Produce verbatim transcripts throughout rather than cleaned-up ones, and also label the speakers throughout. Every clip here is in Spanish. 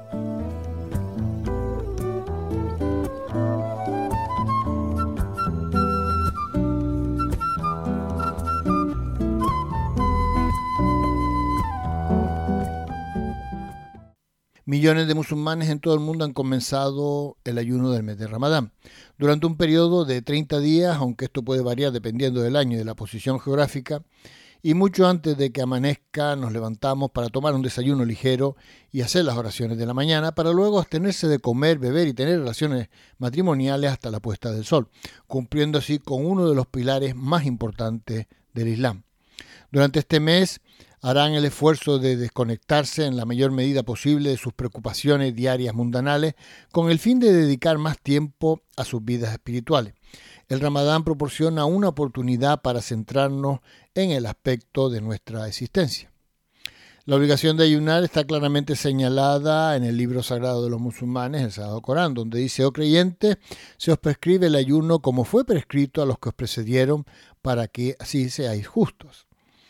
Speaker 1: Millones de musulmanes en todo el mundo han comenzado el ayuno del mes de Ramadán. Durante un periodo de treinta días, aunque esto puede variar dependiendo del año y de la posición geográfica, y mucho antes de que amanezca nos levantamos para tomar un desayuno ligero y hacer las oraciones de la mañana, para luego abstenerse de comer, beber y tener relaciones matrimoniales hasta la puesta del sol, cumpliendo así con uno de los pilares más importantes del Islam. Durante este mes harán el esfuerzo de desconectarse en la mayor medida posible de sus preocupaciones diarias mundanales con el fin de dedicar más tiempo a sus vidas espirituales. El Ramadán proporciona una oportunidad para centrarnos en el aspecto de nuestra existencia. La obligación de ayunar está claramente señalada en el libro sagrado de los musulmanes, el Sagrado Corán, donde dice: «Oh creyentes, se os prescribe el ayuno como fue prescrito a los que os precedieron, para que así seáis justos».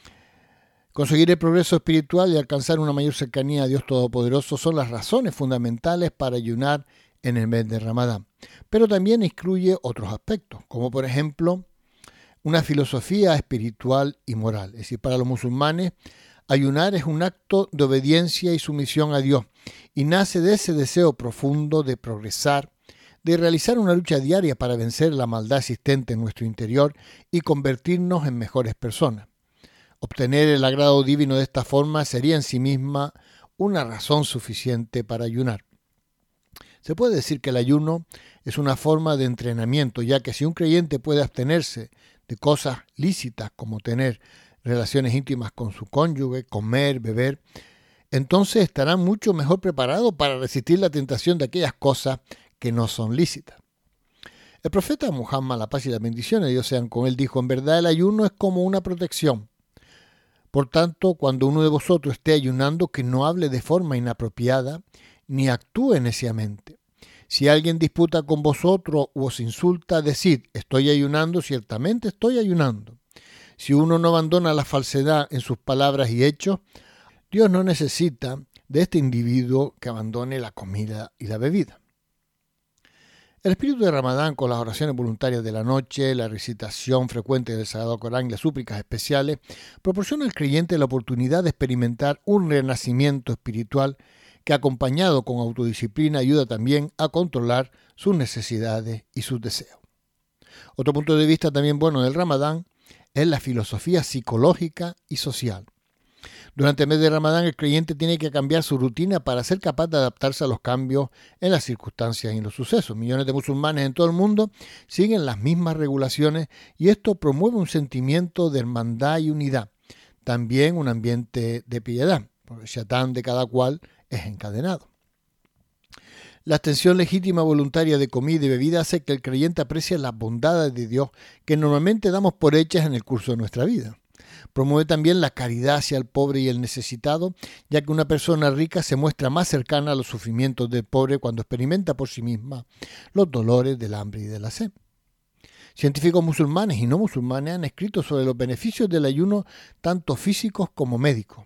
Speaker 1: Conseguir el progreso espiritual y alcanzar una mayor cercanía a Dios Todopoderoso son las razones fundamentales para ayunar en el mes de Ramadán. Pero también incluye otros aspectos, como por ejemplo una filosofía espiritual y moral. Es decir, para los musulmanes, ayunar es un acto de obediencia y sumisión a Dios y nace de ese deseo profundo de progresar, de realizar una lucha diaria para vencer la maldad existente en nuestro interior y convertirnos en mejores personas. Obtener el agrado divino de esta forma sería en sí misma una razón suficiente para ayunar. Se puede decir que el ayuno es una forma de entrenamiento, ya que si un creyente puede abstenerse de cosas lícitas como tener relaciones íntimas con su cónyuge, comer, beber, entonces estará mucho mejor preparado para resistir la tentación de aquellas cosas que no son lícitas. El profeta Muhammad, la paz y las bendiciones de Dios sean con él, dijo: «En verdad el ayuno es como una protección. Por tanto, cuando uno de vosotros esté ayunando, que no hable de forma inapropiada, ni actúe neciamente. Si alguien disputa con vosotros o os insulta, decid: estoy ayunando, ciertamente estoy ayunando». Si uno no abandona la falsedad en sus palabras y hechos, Dios no necesita de este individuo que abandone la comida y la bebida. El espíritu de Ramadán, con las oraciones voluntarias de la noche, la recitación frecuente del Sagrado Corán y las súplicas especiales, proporciona al creyente la oportunidad de experimentar un renacimiento espiritual que, acompañado con autodisciplina, ayuda también a controlar sus necesidades y sus deseos. Otro punto de vista también bueno del Ramadán es la filosofía psicológica y social. Durante el mes de Ramadán, el creyente tiene que cambiar su rutina para ser capaz de adaptarse a los cambios en las circunstancias y en los sucesos. Millones de musulmanes en todo el mundo siguen las mismas regulaciones y esto promueve un sentimiento de hermandad y unidad. También un ambiente de piedad, porque el Shatán de cada cual es encadenado. La abstención legítima voluntaria de comida y bebida hace que el creyente aprecie las bondades de Dios que normalmente damos por hechas en el curso de nuestra vida. Promueve también la caridad hacia el pobre y el necesitado, ya que una persona rica se muestra más cercana a los sufrimientos del pobre cuando experimenta por sí misma los dolores del hambre y de la sed. Científicos musulmanes y no musulmanes han escrito sobre los beneficios del ayuno, tanto físicos como médicos.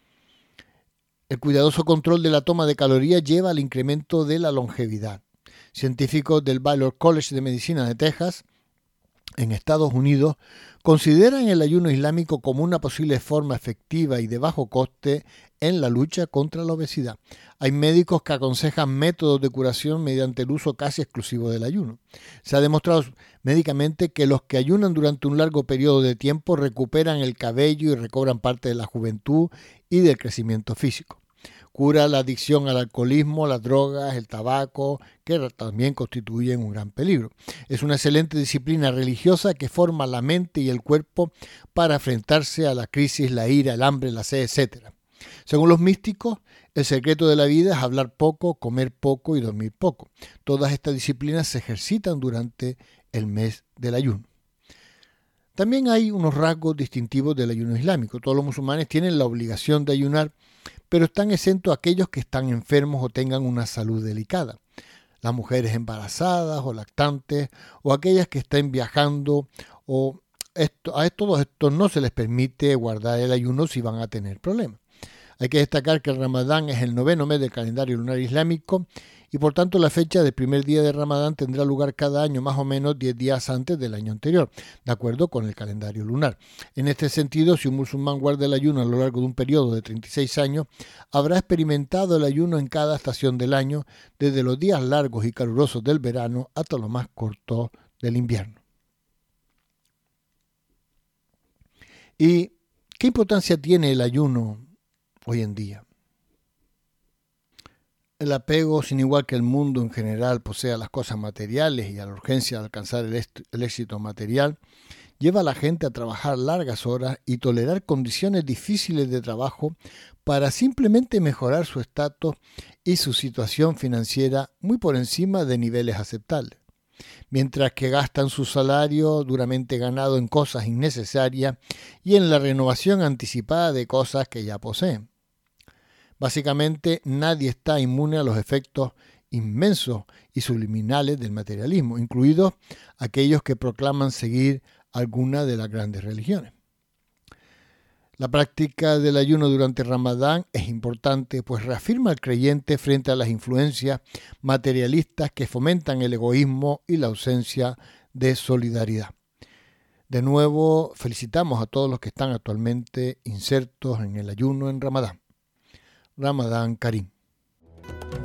Speaker 1: El cuidadoso control de la toma de calorías lleva al incremento de la longevidad. Científicos del Baylor College de Medicina de Texas, en Estados Unidos, consideran el ayuno islámico como una posible forma efectiva y de bajo coste en la lucha contra la obesidad. Hay médicos que aconsejan métodos de curación mediante el uso casi exclusivo del ayuno. Se ha demostrado médicamente que los que ayunan durante un largo periodo de tiempo recuperan el cabello y recobran parte de la juventud y del crecimiento físico. Cura la adicción al alcoholismo, las drogas, el tabaco, que también constituyen un gran peligro. Es una excelente disciplina religiosa que forma la mente y el cuerpo para enfrentarse a la crisis, la ira, el hambre, la sed, etcétera. Según los místicos, el secreto de la vida es hablar poco, comer poco y dormir poco. Todas estas disciplinas se ejercitan durante el mes del ayuno. También hay unos rasgos distintivos del ayuno islámico. Todos los musulmanes tienen la obligación de ayunar, pero están exentos aquellos que están enfermos o tengan una salud delicada. Las mujeres embarazadas o lactantes o aquellas que estén viajando o esto, a todos estos no se les permite guardar el ayuno si van a tener problemas. Hay que destacar que el Ramadán es el noveno mes del calendario lunar islámico y por tanto la fecha del primer día de Ramadán tendrá lugar cada año más o menos diez días antes del año anterior, de acuerdo con el calendario lunar. En este sentido, si un musulmán guarda el ayuno a lo largo de un periodo de treinta y seis años, habrá experimentado el ayuno en cada estación del año, desde los días largos y calurosos del verano hasta los más cortos del invierno. ¿Y qué importancia tiene el ayuno hoy en día? El apego, sin igual que el mundo en general posee a las cosas materiales y a la urgencia de alcanzar el, el éxito material, lleva a la gente a trabajar largas horas y tolerar condiciones difíciles de trabajo para simplemente mejorar su estatus y su situación financiera muy por encima de niveles aceptables, mientras que gastan su salario duramente ganado en cosas innecesarias y en la renovación anticipada de cosas que ya poseen. Básicamente, nadie está inmune a los efectos inmensos y subliminales del materialismo, incluidos aquellos que proclaman seguir alguna de las grandes religiones. La práctica del ayuno durante Ramadán es importante, pues reafirma al creyente frente a las influencias materialistas que fomentan el egoísmo y la ausencia de solidaridad. De nuevo, felicitamos a todos los que están actualmente insertos en el ayuno en Ramadán. Ramadán Karim.